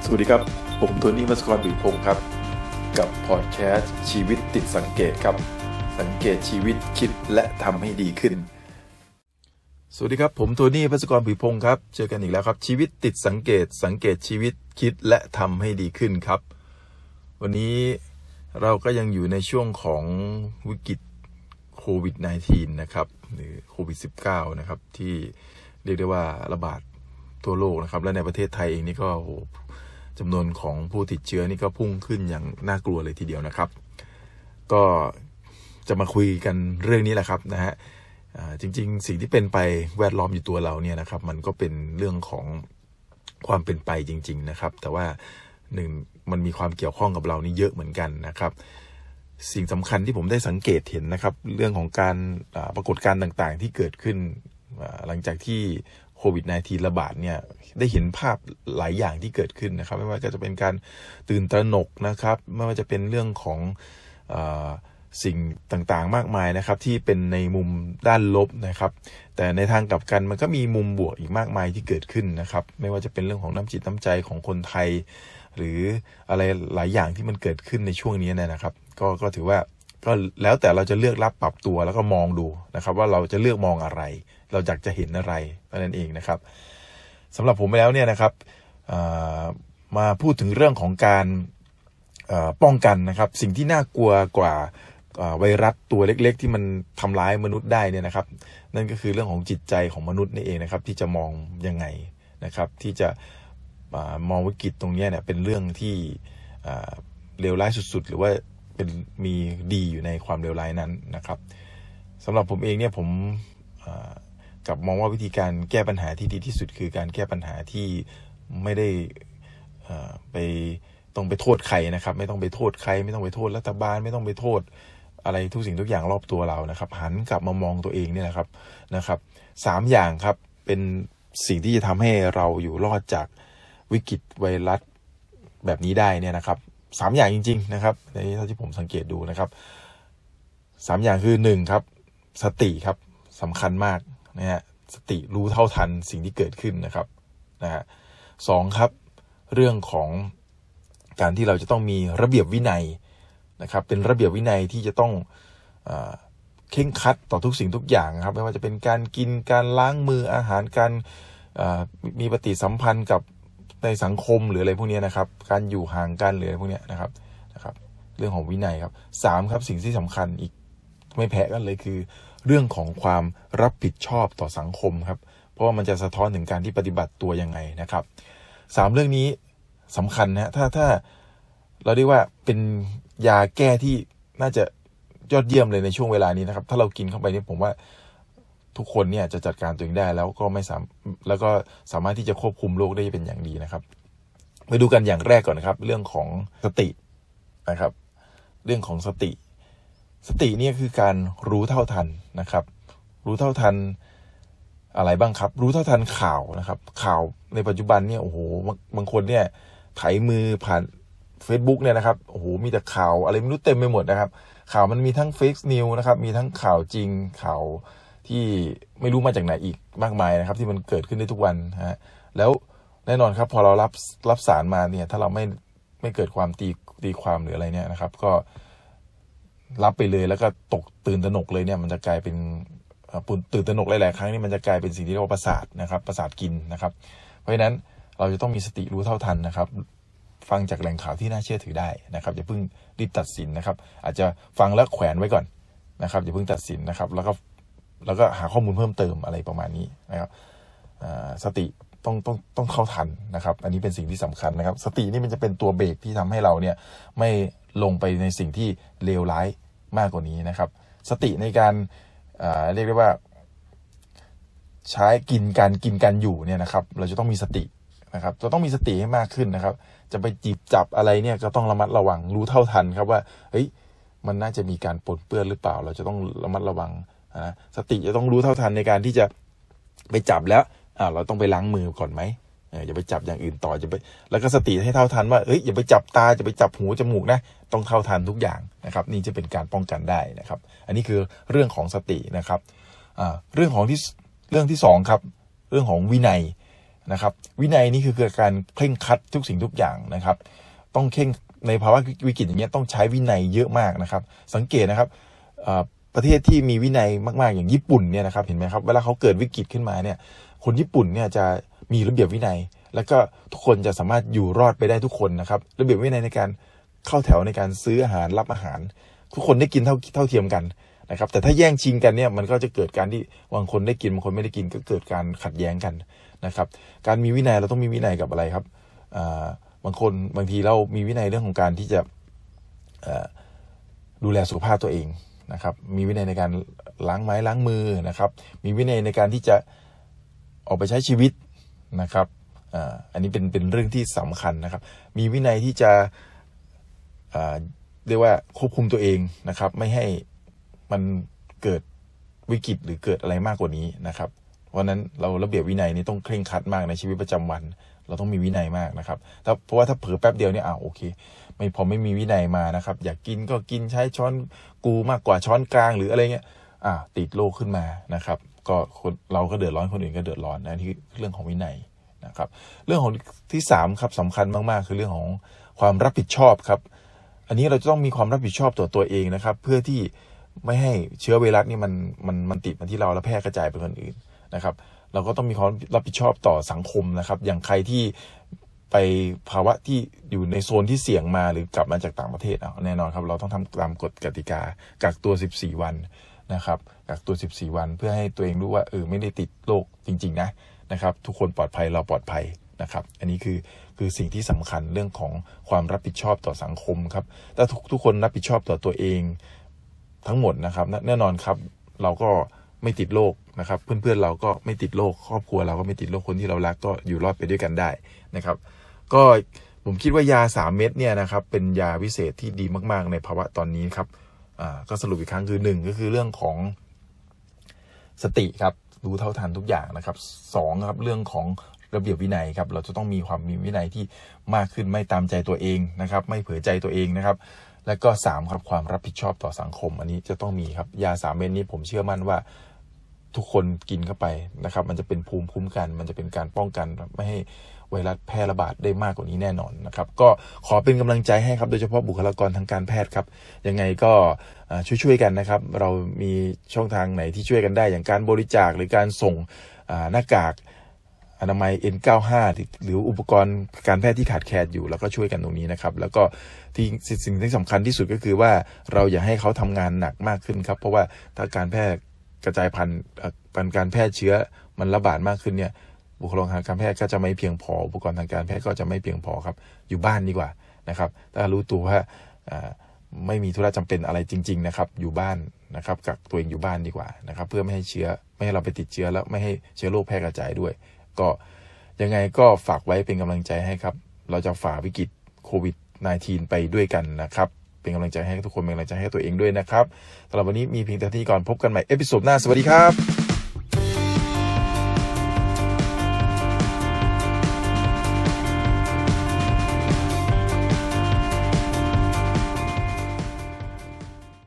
วัสดีครับผมโทนี่ มัสกร บิพงศ์ครับกับพอดแคสต์ชีวิตติดสังเกตครับสังเกตชีวิตคิดและทำให้ดีขึ้นสวัสดีครับผมโทนี่ มัสกร บิพงศ์ครับเจอกันอีกแล้วครับชีวิตติดสังเกตชีวิตคิดและทำให้ดีขึ้นครับวันนี้เราก็ยังอยู่ในช่วงของวิกฤตโควิด -19 นะครับหรือโควิด -19 นะครับที่เรียกได้ว่าระบาดทั่วโลกนะครับและในประเทศไทยเองนี่ก็จำนวนของผู้ติดเชื้อนี่ก็พุ่งขึ้นอย่างน่ากลัวเลยทีเดียวนะครับก็จะมาคุยกันเรื่องนี้แหละครับนะฮะจริงๆสิ่งที่เป็นไปแวดล้อมอยู่ตัวเราเนี่ยนะครับมันก็เป็นเรื่องของความเป็นไปจริงๆนะครับแต่ว่าหนึ่งมันมีความเกี่ยวข้องกับเรานี่เยอะเหมือนกันนะครับสิ่งสำคัญที่ผมได้สังเกตเห็นนะครับเรื่องของการปรากฏการณ์ต่างๆที่เกิดขึ้นหลังจากที่โควิด -19 ระบาดเนี่ยได้เห็นภาพหลายอย่างที่เกิดขึ้นนะครับไม่ว่าจะเป็นการตื่นตระหนกนะครับไม่ว่าจะเป็นเรื่องของสิ่งต่างๆมากมายนะครับที่เป็นในมุมด้านลบนะครับแต่ในทางกลับกันมันก็มีมุมบวกอีกมากมายที่เกิดขึ้นนะครับไม่ว่าจะเป็นเรื่องของน้ำจิตน้ำใจของคนไทยหรืออะไรหลายอย่างที่มันเกิดขึ้นในช่วงนี้นะครับก็ถือว่าก็แล้วแต่เราจะเลือกรับปรับตัวแล้วก็มองดูนะครับว่าเราจะเลือกมองอะไรเราอยากจะเห็นอะไรนั่นเองนะครับสำหรับผมแล้วเนี่ยนะครับมาพูดถึงเรื่องของการป้องกันนะครับสิ่งที่น่ากลัวกว่าไวรัสตัวเล็กๆที่มันทำร้ายมนุษย์ได้เนี่ยนะครับนั่นก็คือเรื่องของจิตใจของมนุษย์นี่เองนะครับที่จะมองยังไงนะครับที่จะมองวิกฤตตรงนี้เนี่ยเป็นเรื่องที่เลวร้ายสุดๆหรือว่าเป็นมีดีอยู่ในความเลวร้ายนั้นนะครับสำหรับผมเองเนี่ยผมกับมองว่าวิธีการแก้ปัญหาที่ดีที่สุดคือการแก้ปัญหาที่ไม่ได้ต้องไปโทษใครนะครับไม่ต้องไปโทษใครไม่ต้องไปโทษรัฐบาลไม่ต้องไปโทษอะไรทุกสิ่งทุกอย่างรอบตัวเรานะครับหันกลับมามองตัวเองเนี่ยนะครับ3อย่างครับเป็นสิ่งที่จะทำให้เราอยู่รอดจากวิกฤตไวรัสแบบนี้ได้เนี่ยนะครับ3อย่างจริงๆนะครับในเท่าที่ผมสังเกตดูนะครับ3อย่างคือ1ครับสติครับสำคัญมากนะฮะสติรู้เท่าทันสิ่งที่เกิดขึ้นนะครับนะฮะ2ครับเรื่องของการที่เราจะต้องมีระเบียบวินัยนะครับเป็นระเบียบวินัยที่จะต้องเคร่งครัดต่อทุกสิ่งทุกอย่างครับไม่ว่าจะเป็นการกินการล้างมืออาหารการมีปฏิสัมพันธ์กับในสังคมหรืออะไรพวกนี้นะครับการอยู่ห่างกันหรืออะไรพวกนี้นะครับเรื่องของวินัยครับ3ครับสิ่งที่สำคัญอีกไม่แพ้กันเลยคือเรื่องของความรับผิดชอบต่อสังคมครับเพราะว่ามันจะสะท้อนถึงการที่ปฏิบัติตัวยังไงนะครับ3เรื่องนี้สำคัญนะถ้าเราเรียกว่าเป็นยาแก้ที่น่าจะยอดเยี่ยมเลยในช่วงเวลานี้นะครับถ้าเรากินเข้าไปนี่ผมว่าทุกคนเนี่ยจะจัดการตัวเองได้แล้วก็สามารถที่จะควบคุมโรคได้เป็นอย่างดีนะครับไปดูกันอย่างแรกก่อนนะครับเรื่องของสตินะครับเรื่องของสติเนี่ยคือการรู้เท่าทันนะครับรู้เท่าทันอะไรบ้างครับรู้เท่าทันข่าวนะครับข่าวในปัจจุบันเนี่ยโอ้โหบางคนเนี่ยไถมือผ่าน Facebook เนี่ยนะครับโอ้โหมีแต่ข่าวอะไรไม่รู้เต็มไปหมดนะครับข่าวมันมีทั้งเฟกนิวส์นะครับมีทั้งข่าวจริงข่าวที่ไม่รู้มาจากไหนอีกมากมายนะครับที่มันเกิดขึ้นได้ทุกวันฮะแล้วแน่นอนครับพอเรารับสารมาเนี่ยถ้าเราไม่เกิดความตีความหรืออะไรเนี่ยนะครับก็รับไปเลยแล้วก็ตื่นตระหนกเลยเนี่ยมันจะกลายเป็นตื่นตระหนกหลายๆครั้งนี่มันจะกลายเป็นสิ่งที่เรียกว่าประสาทนะครับประสาทกินนะครับเพราะฉะนั้นเราจะต้องมีสติรู้เท่าทันนะครับฟังจากแหล่งข่าวที่น่าเชื่อถือได้นะครับอย่าเพิ่งรีบตัดสินนะครับอาจจะฟังแล้วแขวนไว้ก่อนนะครับอย่าเพิ่งตัดสินนะครับแล้วก็หาข้อมูลเพิ่มเติมอะไรประมาณนี้นะครับสติต้องเข้าทันนะครับอันนี้เป็นสิ่งที่สำคัญนะครับสตินี่มันจะเป็นตัวเบรกที่ทำให้เราเนี่ยไม่ลงไปในสิ่งที่เลวร้ายมากกว่านี้นะครับสติในการเรียกได้ว่าใช้กินกันอยู่เนี่ยนะครับเราจะต้องมีสตินะครับจะต้องมีสติให้มากขึ้นนะครับจะไปจีบจับอะไรเนี่ยก็ต้องระมัดระวังรู้เท่าทันครับว่าเฮ้ยมันน่าจะมีการปนเปื้อนหรือเปล่าเราจะต้องระมัดระวังนะสติจะต้องรู้เท่าทันในการที่จะไปจับแล้วเราต้องไปล้างมือก่อนไหมอย่าไปจับอย่างอื่นต่อแล้วก็สติให้เท่าทันว่าอย่าไปจับตาจะไปจับหูจมูกนะต้องเท่าทันทุกอย่างนะครับนี่จะเป็นการป้องกันได้นะครับอันนี้คือเรื่องของสตินะครับเรื่องที่2ครับเรื่องของวินัยนะครับวินัยนี่คือการเคร่งครัดทุกสิ่งทุกอย่างนะครับต้องเคร่งในภาวะวิกฤตอย่างเงี้ยต้องใช้วินัยเยอะมากนะครับสังเกตนะครับประเทศที่มีวินัยมากๆอย่างญี่ปุ่นเนี่ยนะครับเห็นไหมครับเวลาเขาเกิดวิกฤตขึ้นมาเนี่ยคนญี่ปุ่นเนี่ยจะมีระเบียบวินัยแล้วก็ทุกคนจะสามารถอยู่รอดไปได้ทุกคนนะครับระเบียบวินัยในการเข้าแถวในการซื้ออาหารรับอาหารทุกคนได้กินเท่าเทียมกันนะครับแต่ถ้าแย่งชิงกันเนี่ยมันก็จะเกิดการที่บางคนได้กินบางคนไม่ได้กินก็เกิดการขัดแย้งกันนะครับการมีวินัยเราต้องมีวินัยกับอะไรครับบางทีเรามีวินัยเรื่องของการที่จะดูแลสุขภาพตัวเองนะครับมีวินัยในการล้างไม้ล้างมือนะครับมีวินัยในการที่จะออกไปใช้ชีวิตนะครับอันนี้เป็นเรื่องที่สำคัญนะครับมีวินัยที่จะเรียกว่าควบคุมตัวเองนะครับไม่ให้มันเกิดวิกฤตหรือเกิดอะไรมากกว่านี้นะครับเพราะนั้นเราระเบียบวินัยนี่ต้องเคร่งครัดมากในชีวิตประจำวันเราต้องมีวินัยมากนะครับเพราะว่าถ้าเผลอแป๊บเดียวเนี่ยโอเคพอไม่มีวินัยมานะครับอยากกินก็กินใช้ช้อนกูมากกว่าช้อนกลางหรืออะไรเงี้ยติดโรคขึ้นมานะครับก็เราก็เดือดร้อนคนอื่นก็เดือดร้อนนะที่เรื่องของวินัยนะครับเรื่องของที่3ครับสำคัญมากๆคือเรื่องของความรับผิดชอบครับอันนี้เราจะต้องมีความรับผิดชอบต่อตัวเองนะครับเพื่อที่ไม่ให้เชื้อไวรัสนี่มันติดมาที่เราแล้วแพร่กระจายไปคนอื่นนะครับเราก็ต้องมีความรับผิดชอบต่อสังคมนะครับอย่างใครที่ไปภาวะที่อยู่ในโซนที่เสี่ยงมาหรือกลับมาจากต่างประเทศแน่นอนครับเราต้องทำตามกฎกติกากักตัว14วันนะครับกักตัว14วันเพื่อให้ตัวเองรู้ว่าไม่ได้ติดโรคจริงๆนะครับทุกคนปลอดภัยเราปลอดภัยนะครับอันนี้คือสิ่งที่สำคัญเรื่องของความรับผิดชอบต่อสังคมครับถ้าทุกคนรับผิดชอบต่อตัวเองทั้งหมดนะครับแน่นอนครับเราก็ไม่ติดโรคนะครับเพื่อนๆเราก็ไม่ติดโรคครอบครัวเราก็ไม่ติดโรคคนที่เรารักก็อยู่รอดไปด้วยกันได้นะครับก็ผมคิดว่ายา3เม็ดเนี่ยนะครับเป็นยาวิเศษที่ดีมากๆในภาวะตอนนี้ครับก็สรุปอีกครั้งคือ1ก็คือเรื่องของสติครับรู้เท่าทันทุกอย่างนะครับ2ครับเรื่องของระเบียบวินัยครับเราจะต้องมีวินัยที่มากขึ้นไม่ตามใจตัวเองนะครับไม่เผลอใจตัวเองนะครับและก็3ครับความรับผิดชอบต่อสังคมอันนี้จะต้องมีครับยา3เม็ดนี้ผมเชื่อมั่นว่าทุกคนกินเข้าไปนะครับมันจะเป็นภูมิคุ้มกันมันจะเป็นการป้องกันไม่ให้ไวรัสแพร่ระบาดได้มากกว่านี้แน่นอนนะครับก็ขอเป็นกำลังใจให้ครับโดยเฉพาะบุคลากรทางการแพทย์ครับยังไงก็ช่วยกันนะครับเรามีช่องทางไหนที่ช่วยกันได้อย่างการบริจาคหรือการส่งหน้ากากอนามัย N95 หรืออุปกรณ์การแพทย์ที่ขาดแคลนอยู่แล้วก็ช่วยกันตรงนี้นะครับแล้วก็สิ่งที่สำคัญที่สุดก็คือว่าเราอย่าให้เขาทำงานหนักมากขึ้นครับเพราะว่าถ้าการแพทย์กระจายพันธุ์การแพร่เชื้อมันระบาดมากขึ้นเนี่ยบุคลากรทางการแพทย์ก็จะไม่เพียงพออุปกรณ์ทางการแพทย์ก็จะไม่เพียงพอครับอยู่บ้านดีกว่านะครับถ้ารู้ตัวว่าไม่มีธุระจำเป็นอะไรจริงๆนะครับอยู่บ้านนะครับกักตัวเองอยู่บ้านดีกว่านะครับเพื่อไม่ให้เราไปติดเชื้อแล้วไม่ให้เชื้อโรคแพร่กระจายด้วยก็ยังไงก็ฝากไว้เป็นกำลังใจให้ครับเราจะฝ่าวิกฤตโควิด -19 ไปด้วยกันนะครับเป็นกำลังใจให้ทุกคนเป็นกำลังใจให้ตัวเองด้วยนะครับสำหรับวันนี้มีเพียงแต่ที่ก่อนพบกันใหม่เอพิโซดหน้าสวัสดีครับ